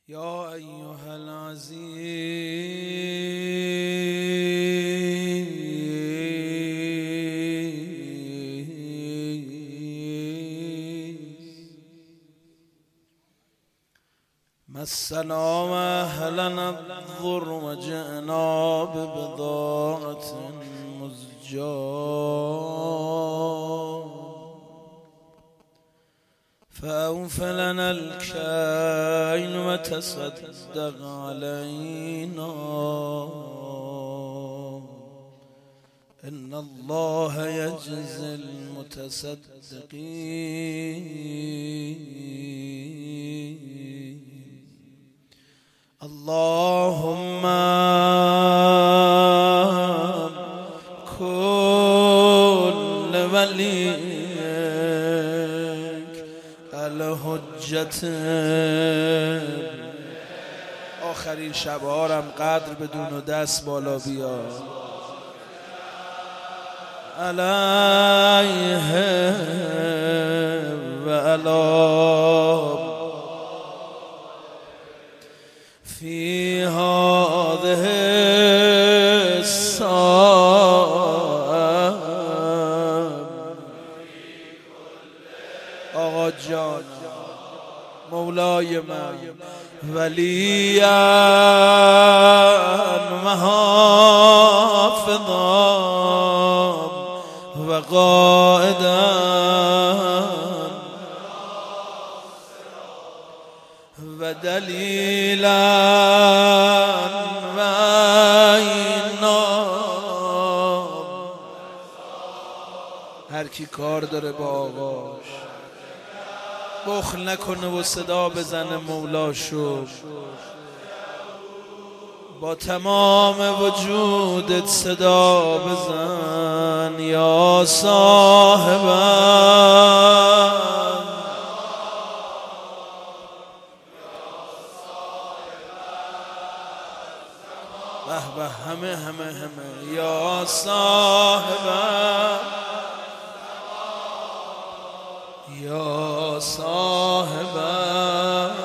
يا أيها العزيز مسنا وأهلنا الضر وجئنا ببضاعة مزجاة فأوف لنا الكيل وتصدق علينا إن الله يجزي المتصدقين. اللهم كن وليك الحجت آخرین شبهارم قدر بدون و دست بالا بیا علیه و علی فی هذه الساعة. آقا جان مولای من ولیا و حافظا و قائدا و دلیلا و عینا. هر کی کار داره با آقاش بخل نکنه و صدا بزنه مولاشو، با تمام وجودت صدا بزن یا صاحبم. به به همه یا صاحبم یا صاحبم.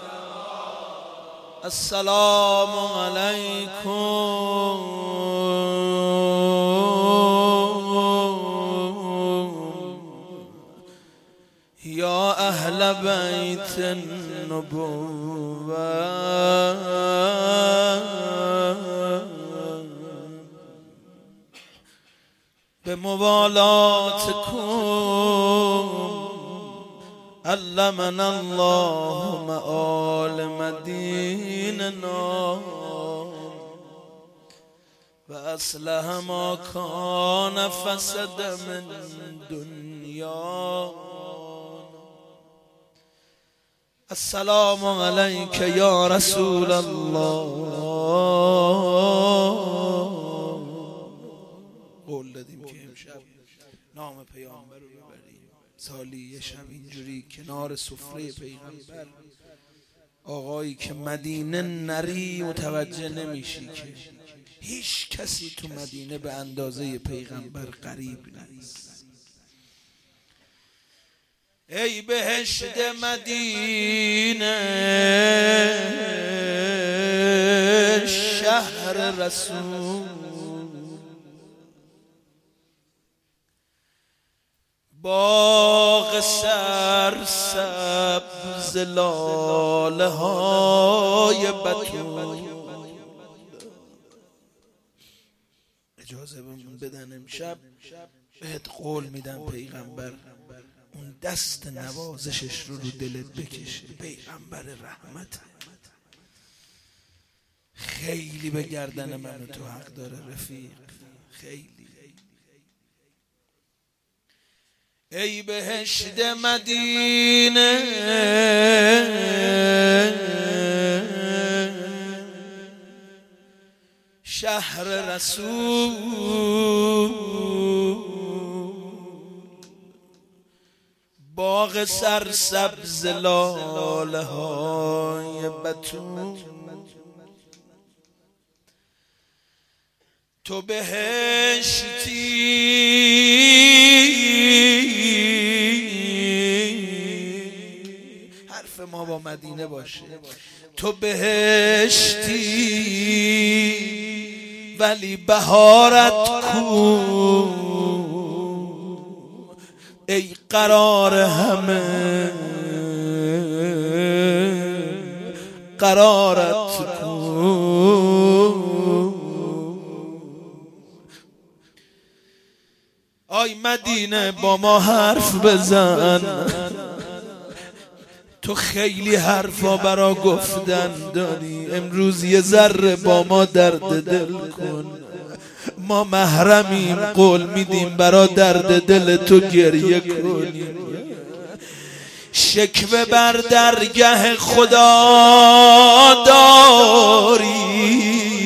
السلام علیکم یا اهل بیت النبوة. به موالاتکم علمنا الله معالم دیننا و اصلح ما کان فسد من دنیا. السلام علیک یا رسول الله. قول دادیم که امشب نام پیامبر رو ببریم، سالی یه شب اینجوری کنار سفره پیغمبر، آقایی که مدینه نری متوجه نمیشی که هیچ کسی تو مدینه به اندازه پیغمبر قریب نیست. ای بهشت مدینه شهر رسول، باغ سرسبز لاله های بتول. اجازه بدن امشب بهت قول میدم پیغمبر اون دست نوازشش رو دلت بکشه. پیغمبر رحمت خیلی به گردن من و تو حق داره رفیق، خیلی. ای بهشت مدینه شهر رسول، باغ سرسبز لاله های بتول. تو بهشتی حرف ما با مدینه باشه. تو بهشتی ولی بهارت کو، ای قرار همه قرارت کو. آی مدینه با ما حرف بزن، تو خیلی حرفا برا گفتن داری، امروز یه ذره با ما درد دل کن. ما محرمیم، قول میدیم برا درد دل تو گریه کنیم. شکوه بر درگه خدا داری.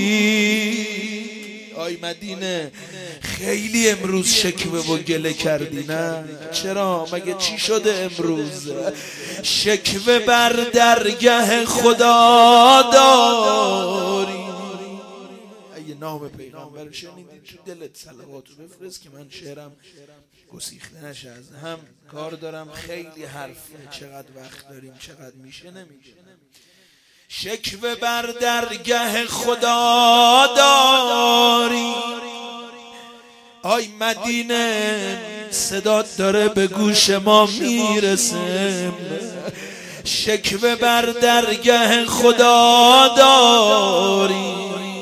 آی مدینه خیلی امروز شکوه و گله کردی نه؟ چرا؟ مگه چی شده امروز؟ شکوه بر درگه خدا داری. اگه نام پیغمبر شنیدی تو دلت صلوات رو بفرست که من شعرم گسیخته نشه. از هم کار دارم، خیلی حرف، چقدر وقت داریم، چقدر میشه نمیشه. شکوه بر درگه خدا داری. آی مدینه صدات داره به گوش ما میرسه. شکوه بر درگه خدا داری،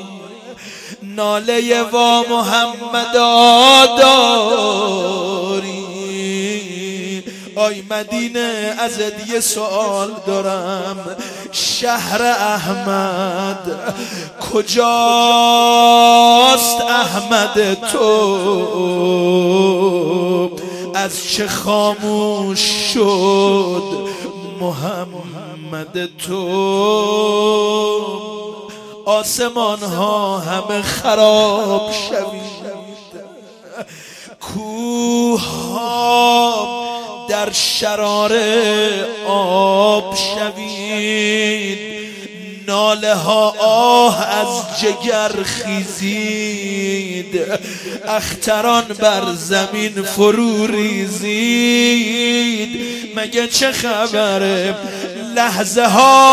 ناله وا محمد داری. آی مدینه ازت یه سوال دارم، شهر احمد کجاست؟ احمد تو از چه خاموش شد محمد تو؟ آسمان ها همه خراب شوید، کوه ها در شراره آب شوید، ناله ها آه از جگر خیزید، اختران بر زمین فرو ریزید. مگه چه خبره؟ لحظه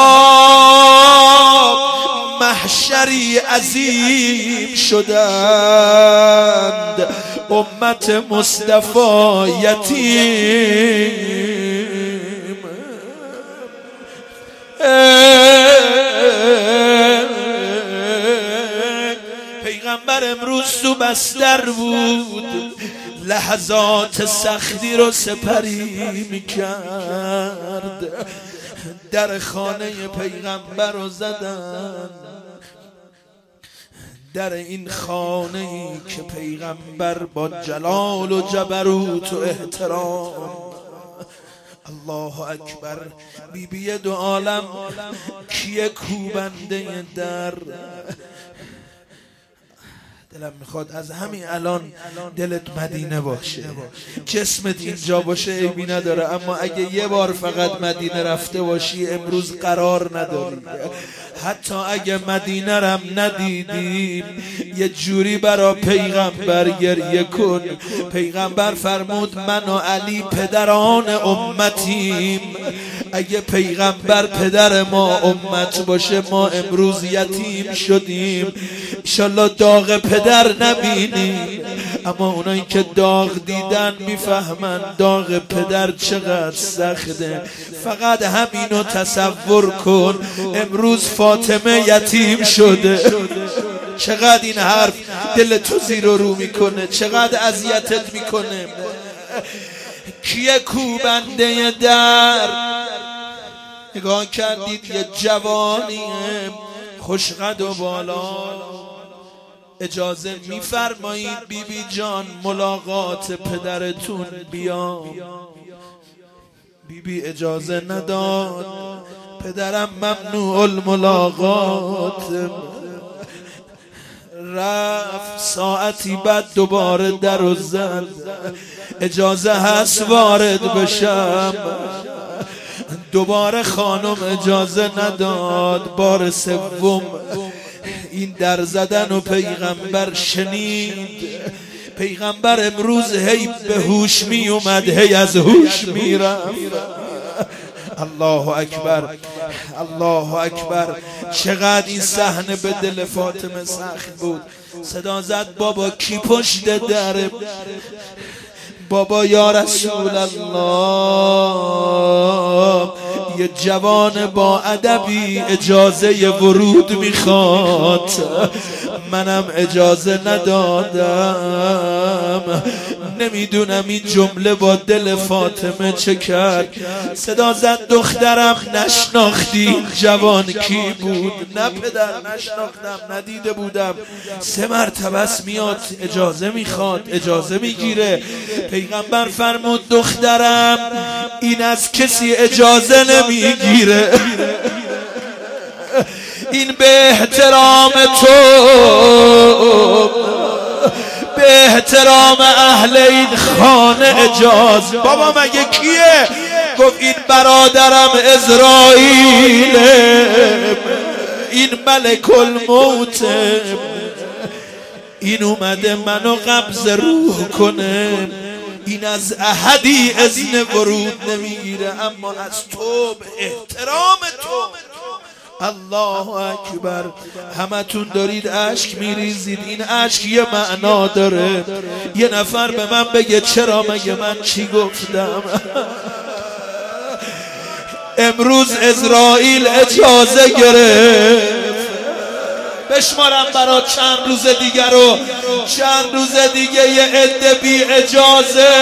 ها محشری عظیم شدند، امت مصطفی یتیم. پیغمبر امروز تو بستر بود، لحظات سختی رو سپری میکرد. در خانه پیغمبر رو زدن، در این خانه ای که پیغمبر با جلال و جبروت و احترام، الله اکبر، بیبی دو عالم کیه کوبنده در؟ دلم میخواد از همین الان دلت مدینه باشه، جسمت اینجا باشه، عیبی نداره، اما اگه یه بار فقط مدینه رفته باشی امروز قرار نداری. حتی اگه مدینه رم ندیدیم یه جوری برا پیغمبر گریه کن. پیغمبر فرمود من و علی پدران امتیم، اگه پیغمبر پدر ما امت باشه ما امروز یتیم شدیم. انشالله داغ پدر نبینیم، اما اونایی که داغ دیدن میفهمن داغ پدر چقدر سخته. فقط همینو تصور کن، امروز فاطمه یتیم شده. چقدر این حرف دل تو زیر و رو میکنه، چقدر اذیتت میکنه. کیه کوبنده در؟ نگاه کردید یه جوانیه خوشقد و بالا، اجازه میفرمایید بیبی جان ملاقات پدرتون بیا؟ بیبی اجازه نداد، پدرم ممنوع الملاقات. رفت ساعتی بعد دوباره در و زد، اجازه هست وارد بشم؟ دوباره خانم اجازه نداد. بار سوم این در زدن و پیغمبر شنید. پیغمبر امروز هی به هوش می اومد، هی از هوش می رفت. الله اکبر، الله اکبر. چقدر این صحنه به دل فاطمه سخت بود. صدا زد بابا کی پشت دره؟ بابا یا رسول الله، یه جوان با ادبی اجازه ورود میخواد، منم اجازه ندادم. نمیدونم این جمله با دل فاطمه چه کرد. صدا زد دخترم نشناختی جوان کی بود؟ نه پدر نشناختم، ندیده بودم. 3 مرتبه است میاد اجازه میخواد، اجازه میگیره. پیغمبر فرمود دخترم این از کسی اجازه نمیگیره، این به احترام تو، به احترام اهل این خانه اجازه. بابا مگه کیه؟ گفت این برادرم اسرائیل، این ملک الموت، این اومده منو قبض روح کنه. این از احدی اذن ورود نمیگیره، اما از تو به احترام تو. الله اکبر. همتون دارید اشک میریزید، این اشک یه معنا داره. یه نفر به من بگه چرا؟ مگه من چی گفتم؟ امروز اسرائیل اجازه گرفت. بشمارم برای چند روز دیگه رو، چند روز دیگه یه عده بی اجازه،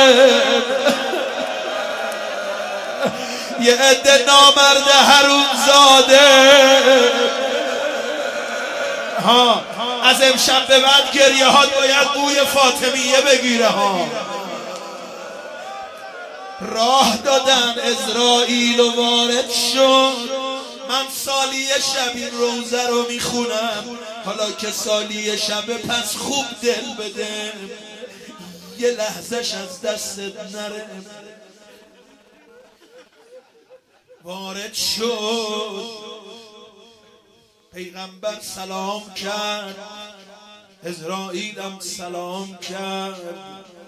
یه عده نامرد حرومزاده ها از امشب به بعد گریه ها باید بوی فاطمیه بگیره ها. راه دادن اسرائیل و وارد شد. من سالی شب این روزه رو میخونم، حالا که سالی شب پس خوب دل بده، یه لحظش از دستت نره. وارد شد، پیغمبر سلام کرد، اسرائیل هم سلام کرد.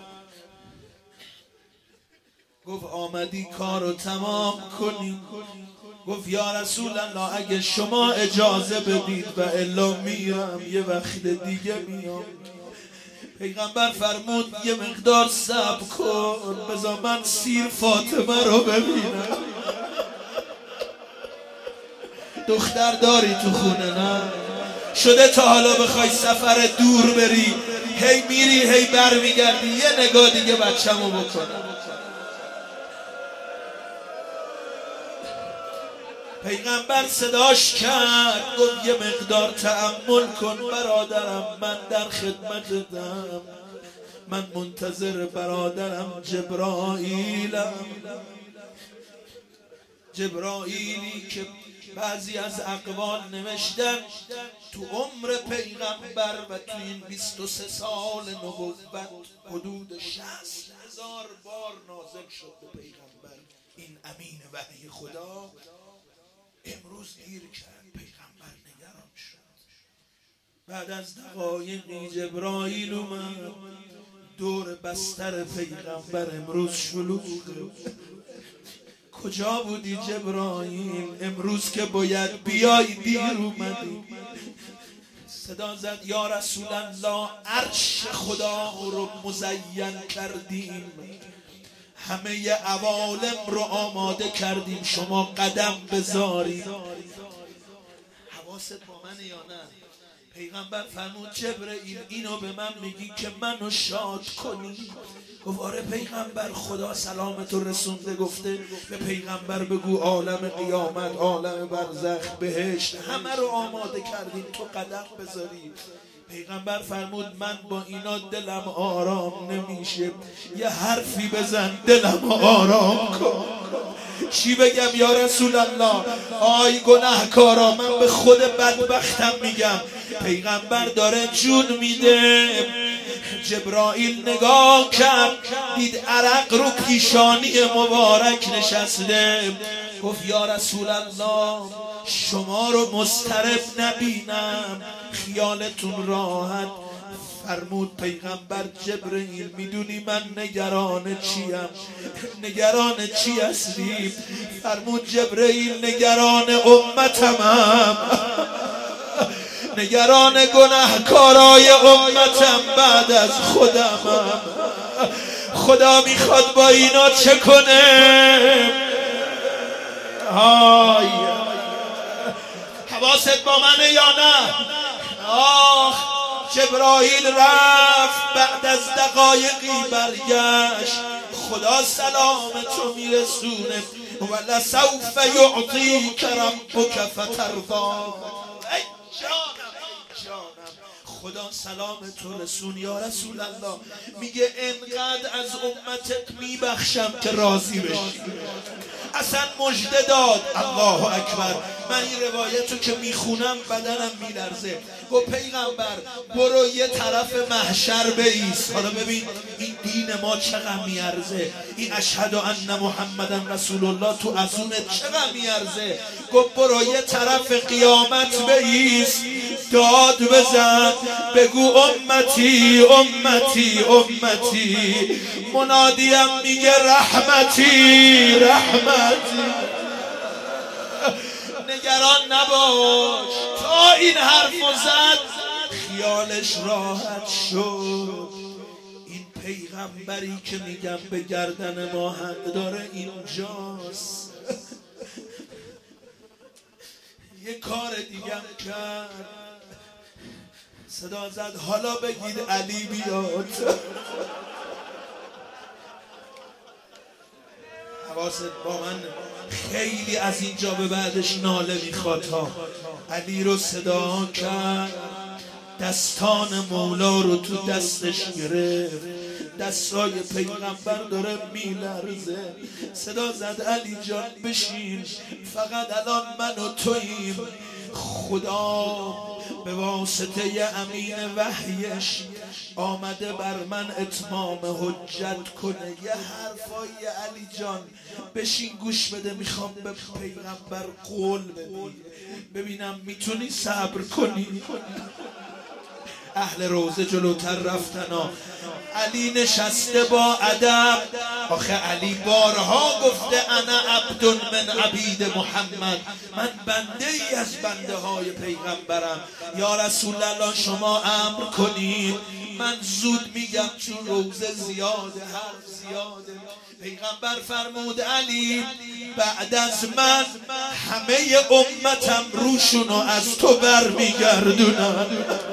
گفت آمدی کارو تمام کنی؟ گفت یا رسول الله اگه شما اجازه بدید و الا میام، یه وقت دیگه میام. پیغمبر فرمود یه مقدار صبر کن، بذار من سیر فاطمه رو ببینم. دختر داری تو خونه؟ نه. شده تا حالا بخوای سفر دور بری، هی میری هی بر میگردی، یه نگاه دیگه بچه‌مو بکنم. پیغمبر صداش کرد، گفت یه مقدار تأمل کن برادرم، من در خدمتم، من منتظر برادرم جبرائیلم. جبرائیلی که بعضی از اقوال نوشتن تو عمر پیغمبر و تو این 23 سال نبوت حدود 60,000 بار نازل شد به پیغمبر این امین وحی خدا. امروز دیر کرد، پیغمبر نگران شد. بعد از دقایقی جبرائیل اومد دور بستر پیغمبر. امروز شلوغ. کجا بودی جبرائیل؟ امروز که باید بیای دیر اومدی. صدا زد یا رسول الله عرش خدا رو مزین کردیم، همه عوالم رو آماده کردیم، شما قدم بذارید. حواست با من یا نه؟ پیغمبر فرمود جبرائیل اینو به من میگی که منو شاد کنی؟ گفت آره پیغمبر، خدا سلامتو رسونده، گفته به پیغمبر بگو عالم قیامت، عالم برزخ، بهشت، همه رو آماده کردیم تو قدم بذاری. پیغمبر فرمود من با اینا دلم آرام نمیشه، یه حرفی بزن دلم آرام کن. چی بگم یا رسول الله؟ آی گناهکارا، من به خود بدبختم میگم. پیغمبر داره جون میده. جبرائیل نگاه کرد، دید عرق رو پیشانی مبارک نشسته. گفت یا رسول الله شما رو مضطرب نبینم، خیالتون راحت، فرمود پیغمبر جبرئیل میدونی من نگران چیم؟ نگران چی هستی؟ فرمود جبرئیل نگران امتمم، نگران گناهکارای امتم بعد از خودمم. خدا میخواد با اینا چه کنه؟ های حواست با منه یا نه؟ آخ جبرائیل رفت، بعد از دقایقی برگشت، خدا سلامتو میرسونه. ولسوف یعطیک ربک فترضی. ای جانم خدا سلامتو رسون. یا رسول الله میگه انقدر از امتت میبخشم که راضی بشی. اصلا مژده داد. الله اکبر. من این روایتو که میخونم بدنم میلرزه. گفت پیغمبر برو یه طرف محشر بایست. حالا ببین این دین ما چقدر میارزه، این اشهد ان محمدن رسول الله تو اذونت چقدر میارزه. گفت برو یه طرف قیامت بایست، داد بزن، بگو امتی امتی امتی. منادیم میگه رحمتی رحمتی. نگران نباش. تا این حرفو زد خیالش راحت شد. این پیغمبری که میگم به گردن ما حق داره اینجاست. یه کار دیگه کرد، صدا زد حالا بگید علی بیاد. حواست با من. خیلی از اینجا به بعدش ناله میخواد ها. علی رو صدا کرد، دستان مولا رو تو دستش گرفت، دستای پیغمبر داره میلرزه. صدا زد علی جان بشین، فقط الان من و توییم. خدا به واسطه امین وحیش آمده بر من اتمام حجت کنه. یه حرفای علی جان بشین گوش بده. میخوام به پیغمبر قول بدی، ببینم میتونی صبر کنی. اهل روزه جلوتر رفتنا. علی نشسته با ادب. آخه علی بارها گفته انا عبد من عبید محمد، من بنده ای از بنده های پیغمبرم. یا رسول الله شما امر کنید، من زود میگم چون روزه زیاده، حرف زیاده. پیغمبر فرمود علی بعد از من همه امتم روشونو از تو برمیگردونن.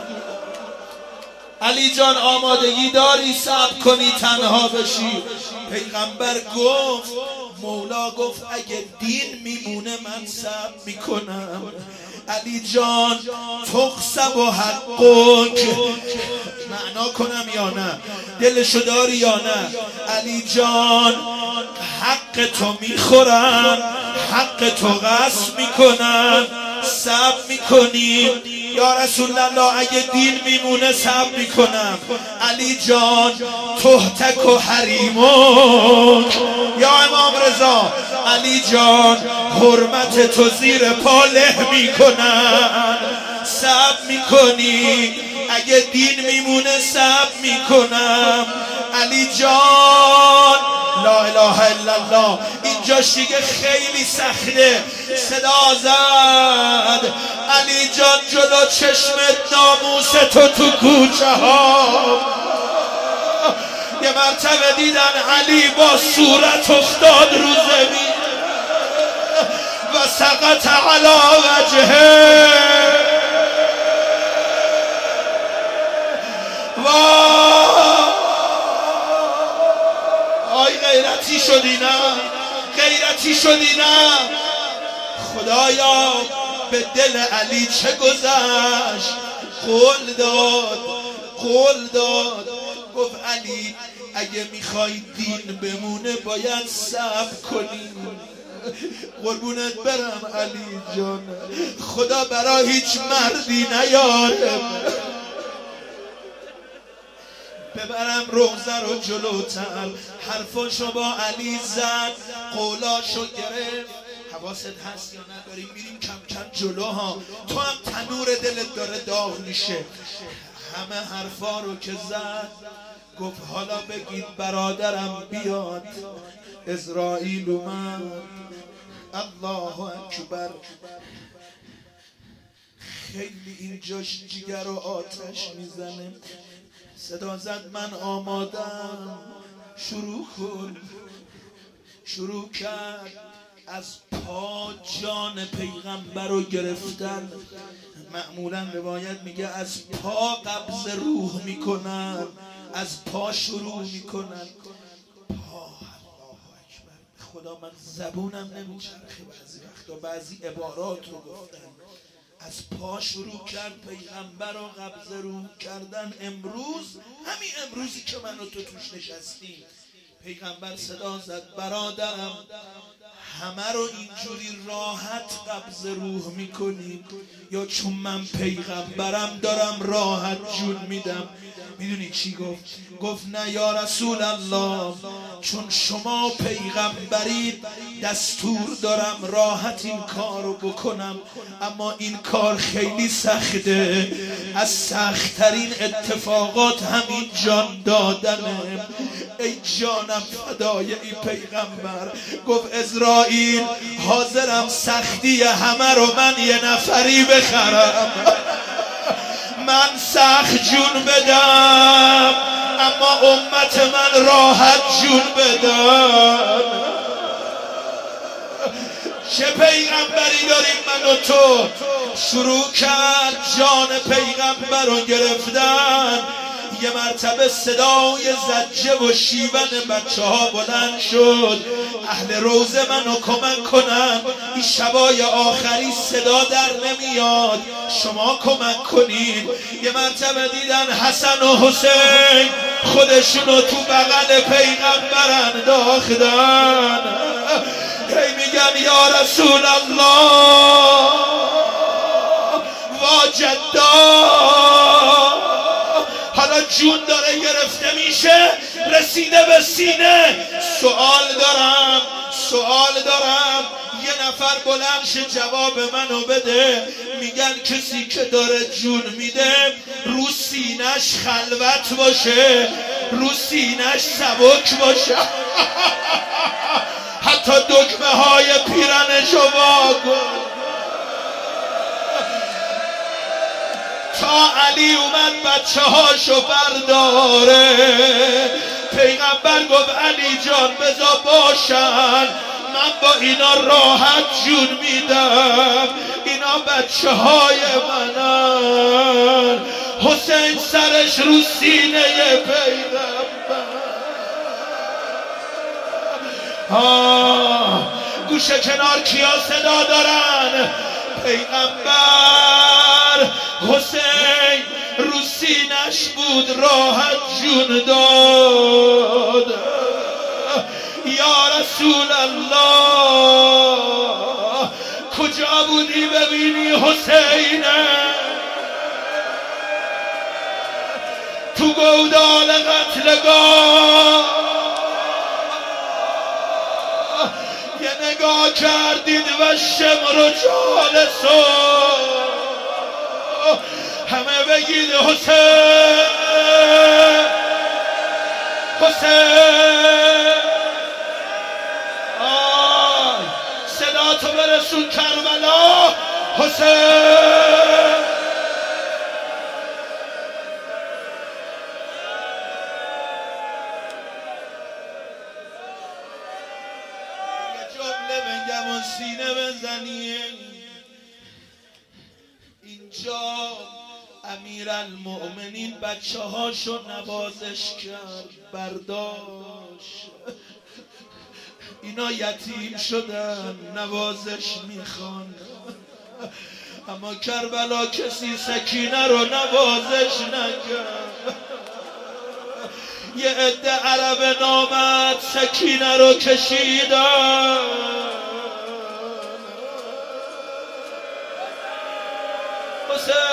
علی جان آمادگی داری صبر کنی تنها بشی؟ پیغمبر گفت، مولا گفت اگه دین میمونه من صبر میکنم. علی جان تخسب و حقک، معنا کنم یا نه؟ دلشو داری یا نه؟ علی جان حق تو میخورن، حق تو غصب میکنن، صبر میکنی؟ یا رسول الله اگه دین میمونه صبر میکنم. علی جان تهتک و حریمک. یا امام رضا علی جان حرمت تو زیر پا له میکنن، صبر میکنی؟ اگه دین میمونه صبر میکنم. علی جان لا اله الا الله. اینجاش دیگه خیلی سخته. صدا زد علی جان جلو چشمت ناموس تو کوچه ها. یه مرتبه دیدن علی با صورت افتاد رو زمین و سقط علی وجهه. آی غیرتی شدی نه؟ غیرتی شدی نه؟ خدایا به دل علی چه گذشت؟ قول داد، قول داد. گفت علی اگه میخوای دین بمونه باید صبر کنی. قربونت برم علی جان، خدا برای هیچ مردی نیاره. ببرم روزه رو جلوتر. حرفاشو با علی زد، قولاشو گرفت. حواست هست یا نداریم؟ میریم کم کم جلوها. تو هم تنور دلت داره داغ میشه. همه حرفا رو که زد گفت حالا بگید برادرم بیاد. اسرائیل اومد. الله اکبر. خیلی اینجاش جگر و آتش میزنه. صدا زد من آمادم. شروع کن. شروع کرد از پا جان پیغمبر رو گرفتن. معمولا روایت میگه از پا قبض روح میکنن، از پا شروع میکنن. پا. الله اکبر. خدا من زبونم نمیچرخه بعضی وقتا بعضی عبارات رو گفتن. از پا شروع کرد پیغمبر رو قبض روح کردن. امروز، همین امروزی که من و تو توش نشستیم، پیغمبر صدا زد برادرم همه رو اینجوری راحت قبض روح میکنیم یا چون من پیغمبرم دارم راحت جون میدم؟ میدونی چی گفت؟ گفت نه یا رسول الله، چون شما پیغمبرید دستور دارم راحت این کار رو بکنم، اما این کار خیلی سخته. از سختترین اتفاقات همین جان دادنه. ای جانم فدای ای پیغمبر. گفت اسرائیل حاضرم سختی همه رو من یه نفری بخرم. من سخت جون بدم اما امت من راحت جون بدم. چه پیغمبری داریم من و تو؟ شروع کرد جان پیغمبر رو گرفتن. یه مرتبه صدای زجه و شیون بچه ها بلند شد. اهل روزه منو کمک کنن، این شبای آخری صدا در نمیاد، شما کمک کنید. یه مرتبه دیدن حسن و حسین خودشونو تو بغل پیغمبر انداختن. هی میگن یا رسول الله واجدا. حالا جون داره گرفته میشه، رسیده به سینه. سوال دارم یه نفر بلند شه جواب منو بده. میگن کسی که داره جون میده رو سینش خلوت باشه، رو سینش سبک باشه. حتی دکمه های پیرنشو واگن. تا علی اومد بچه هاشو برداره. پیغمبر گفت علی جان بذار باشن، من با اینا راحت جون میدم، اینا بچه های منن. حسین سرش رو سینه پیغمبر. گوشه کنار کیا صدا دارن؟ پیغمبر حسین رو سینش بود راحت جون داد. یا رسول الله کجا بودی ببینی حسینه تو گودال قتلگاه؟ یه نگاه کردید و شمر و جالسو همه بگید حسین حسین. صدا تو برسون کربلا حسین. سینه بزنیه. اینجا امیرالمؤمنین بچه هاشو نوازش کرد، برداشت. اینا یتیم شدن، نوازش میخوان، اما کربلا کسی سکینه رو نوازش نکرد. یه عده عرب نامرد سکینه رو کشیدن. حسین